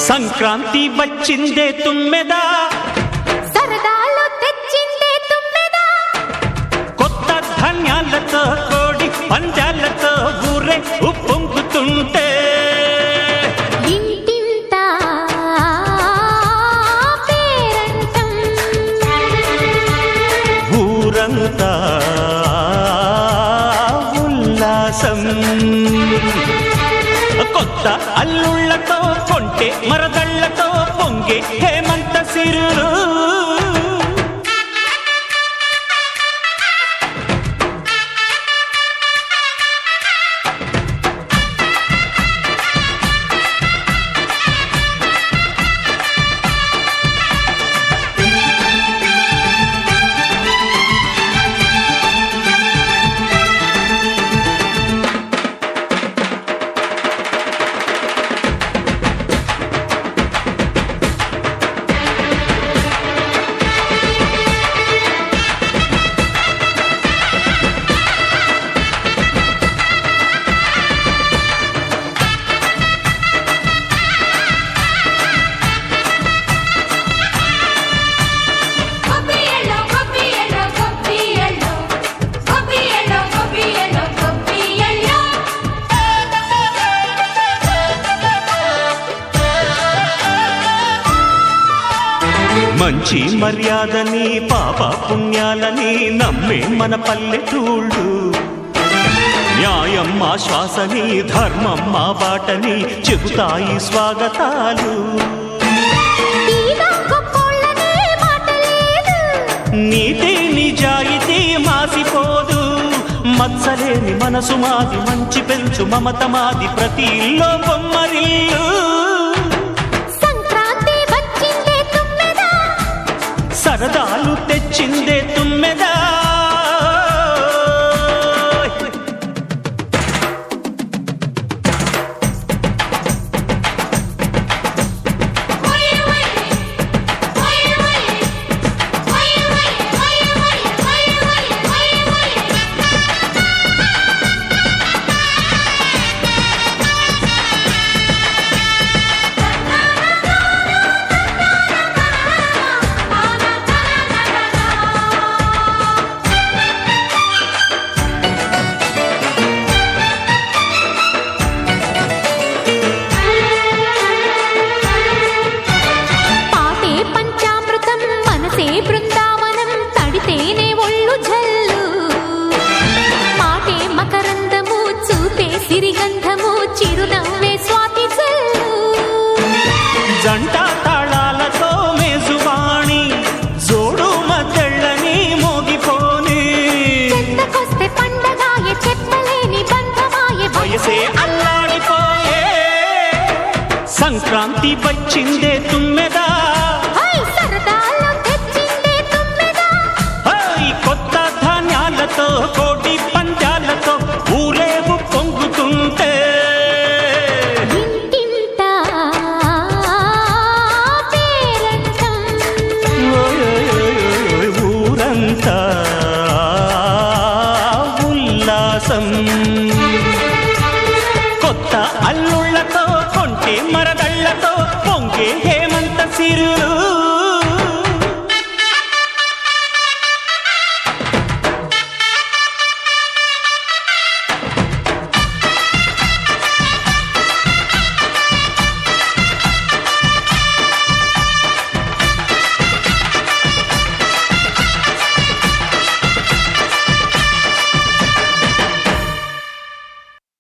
సంక్రాంతి వచ్చిందే తుమ్మెదా, సరదాలు తెచ్చిందే తుమ్మెదా, కొత్త ధాన్యాలతో కోడి పందాలతో ఊరే ఉప్పొంగుతుంటే ఇంటింటా పేరంటం, ఊరంతా ఉల్లాసం. కొత్త అల్లుళ్లతో కొంటే మరదళ్లతో పొంగే హేమంత సిరులు. మంచి మర్యాదని పాప పుణ్యాలని నమ్మే మన పల్లెటూళ్ళు, న్యాయం మా శ్వాసని ధర్మం మా బాటని చెబుతాయి స్వాగతాలు. నీతి నిజాయితీ మాసిపోదు, మత్సలేని మనసు మాది, మంచి పెంచు మమత మాది, ప్రతి ఇల్లో బొమ్మరిల్లు. సరదాలు తెచ్చిందే తుమ్మెదా, బృందావనం తడితేనే ఒళ్ళు జల్లు, మాటే మకరందము చూపే సిరిగంధము, చిరునవ్వే స్వాతి జల్లు. జంట తాళాలతో మేజువాణి జోడు మద్దళ్ళని మోగిపోని, చెత్తకొస్తే పండగాయే చెప్పలేని బంధమాయే, వయసే అల్లాడిపోయే. సంక్రాంతి వచ్చిందే తుమ్మెదా, కోటి పందాలతో ఊరేగు పొంగుతుంటే ఇంటింటా పేరంటం, ఊరంతా ఉల్లాసం. కొత్త అల్లుళ్లతో కొంటే మరదళ్లతో పొంగే హేమంత సిరులు.